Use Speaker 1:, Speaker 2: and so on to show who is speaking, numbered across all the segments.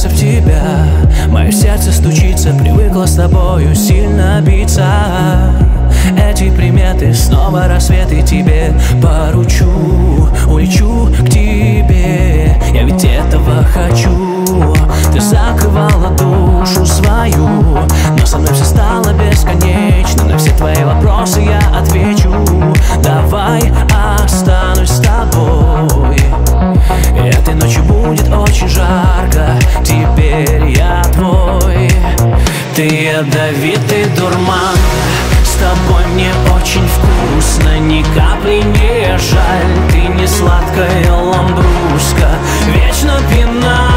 Speaker 1: влюбляется в тебя. Мое сердце стучится, привыкло с тобою сильно биться. Эти приметы, снова рассвет, и тебе поручу. Улечу к тебе, я ведь этого хочу. Ты закрывала душу свою, но со мной все стало бесконечно. На все твои вопросы я отвечу. Давай останусь с тобой. Этой ночью будет очень жарко, теперь я твой. Ты ядовитый дурман, с тобой мне очень вкусно, ни капли не жаль. Ты не сладкая ламбруска, вечно пьяна,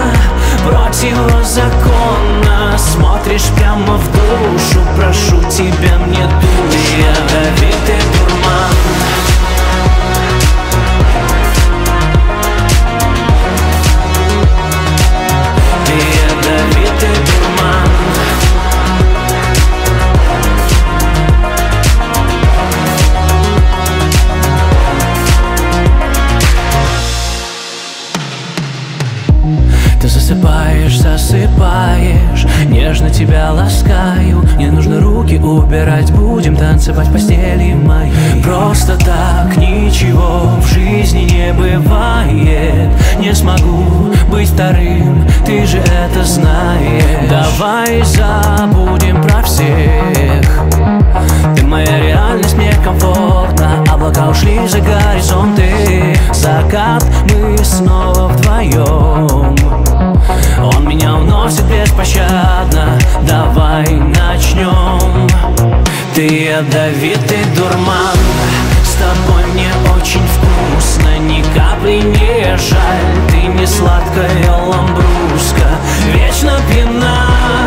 Speaker 1: противозаконно смотришь прямо в душу. Прошу тебя, мне душу. Ты ядовитый дурман. Ты ядовитый дурман. Ты засыпаешь, засыпаешь, нежно тебя ласкаю. Не нужно руки убирать, будем танцевать в постели моей. Просто так ничего в жизни не бывает. Не смогу быть вторым, ты же это знаешь. Давай забудем про всех. Ты моя реальность, мне комфортно. Облака ушли за горизонты. Закат, мы снова вдвоем. Он меня уносит беспощадно. Давай начнем. Ты ядовитый дурман, с тобой мне очень вкусно, ни капли не жаль. Ты не сладкая ламбруска, вечно пьяна,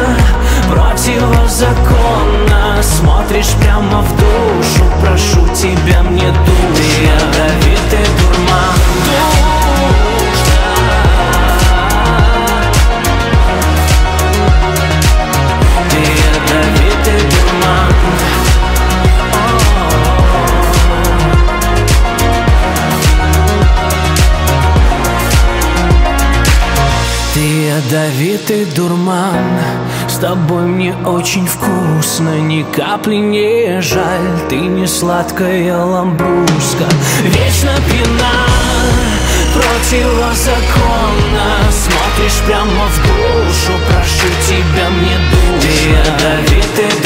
Speaker 1: противозаконно смотришь прямо в душу. Прошу тебя, мне душу. Ты ядовитый дурман. Ты ядовитый дурман. Ты ядовитый дурман, с тобой мне очень вкусно, ни капли не жаль. Ты не сладкая ламбруска, вечно пьяна, противозаконно смотришь прямо в душу. Прошу тебя, мне душу. Ты ядовитый